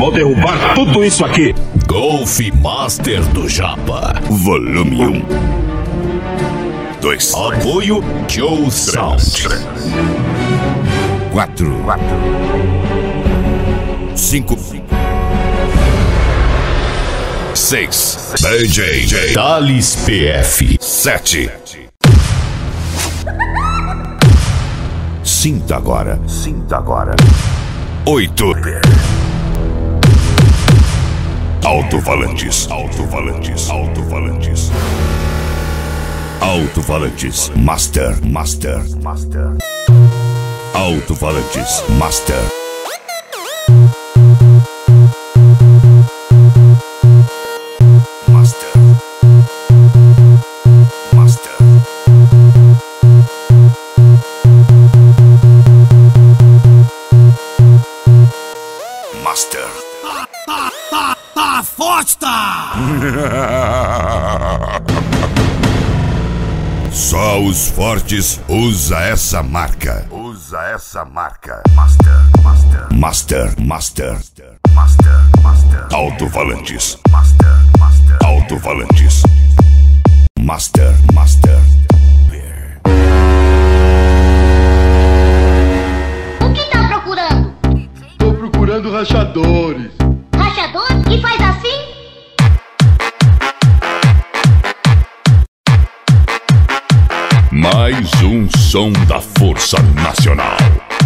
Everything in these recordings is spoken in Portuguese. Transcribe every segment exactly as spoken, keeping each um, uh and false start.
Vou derrubar tudo isso aqui. Golf Master do Japa. Volume um. Dois. Apoio Joe Sound. Quatro. Cinco. Seis. B J. Thales P F. Sete. Sinta agora. Sinta agora. Oito. Alto-falantes. Alto-falantes. Alto-falantes. Alto-falantes. Master. Master. Master. Alto-falantes. Master. Master. Master. Master. Tá, tá, tá, tá forte, tá! Só os fortes usa essa marca. Usa essa marca. Master, master, master, master, master, master. Alto-falantes. Master, master. Alto-falantes. Master, master. O que tá procurando? Tô procurando rachadores. Rachador? E faz assim? Mais um som da Força Nacional.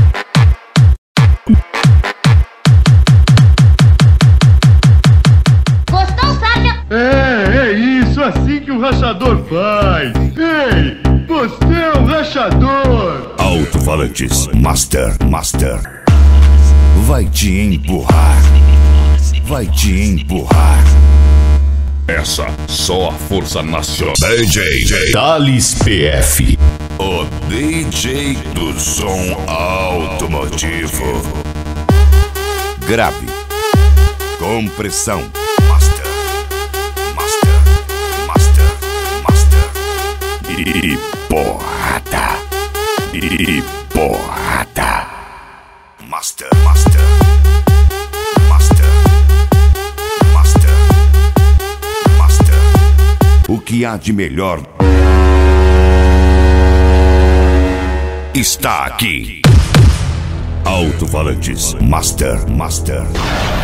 Gostou, Sarja? É, é isso, assim que o rachador faz. Ei, você é um rachador. Alto-falantes. Master, master. Vai te empurrar. Vai te empurrar. Essa só a Força Nacional. B J. Thales P F. O D J do som automotivo. Grave. Compressão. Master. Master. Master. Master. E porrada. E porrada. Master. Master. Master. Master. Master. O que há de melhor está aqui. Alto-falantes. Master. Master.